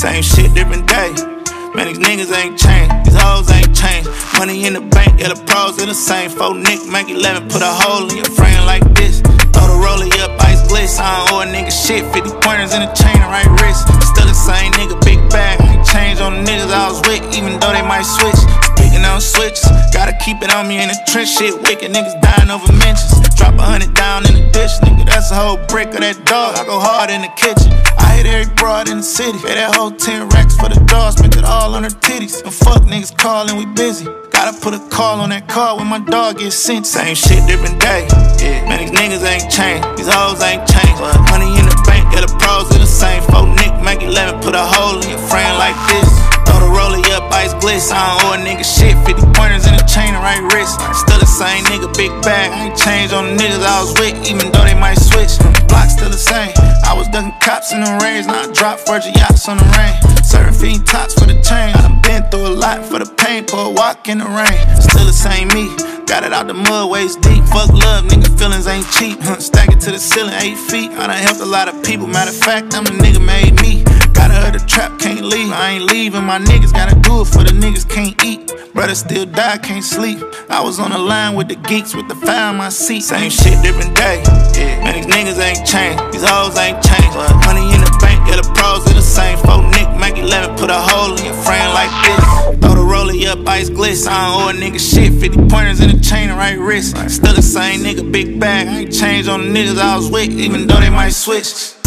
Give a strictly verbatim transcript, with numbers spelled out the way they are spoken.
Same shit, different day. Man, these niggas ain't changed, these hoes ain't changed. Money in the bank, yeah, the pros are the same. Four Nick, make eleven, put a hole in your frame like this. Throw the roller up, ice bliss. I don't owe a nigga shit. Fifty pointers in a chain, the right wrist. Still the same nigga, big bag. I ain't changed on the niggas I was with, even though they might switch. Speaking on switches, gotta keep it on me in the trench. Shit, wicked niggas dying over mentions. Drop a hundred down in the dish, nigga, that's a whole brick of that dog. I go hard in the kitchen. I hit every broad in the city. Pay that whole ten racks for the dogs, spent it all on her titties. And fuck niggas calling, we busy. Gotta put a call on that car when my dog gets sent. Same shit, different day. Yeah, man, these niggas ain't changed, these hoes ain't changed. Money in the bank, yeah, the pros are the same. Four Nick, make eleven, put a hole in your frame like this. Throw the roller up, ice bliss. I don't owe a nigga shit. Fifty pointers in a chain, the right wrist. Still the same nigga, big bag. I ain't changed on the niggas I was with, even though they might switch. Block still the same. I was ducking cops in the range, now I drop Virgin yachts on the rain. Serving fiend tops for the chain. I done been through a lot for the pain, pour a walk in the rain. Still the same me, got it out the mud waist deep. Fuck love, nigga, feelings ain't cheap. Huh, stack it to the ceiling, eight feet. I done helped a lot of people, matter of fact, I'm the nigga made me. Gotta heard the trap, can't leave. I ain't leaving, my niggas gotta do it for the niggas can't eat. Brother still die, can't sleep. I was on the line with the geeks with the fire on my seat. Same shit, different day. Yeah, man, these niggas ain't changed, these hoes ain't changed. Money in the bank, yeah, the pros are the same. Four Nick, make eleven, put a hole in your frame like this. Throw the roller up, ice bliss. I don't owe a nigga shit. Fifty pointers in a chain, the right wrist. Still the same nigga, big bag. I ain't changed on the niggas I was with, even though they might switch.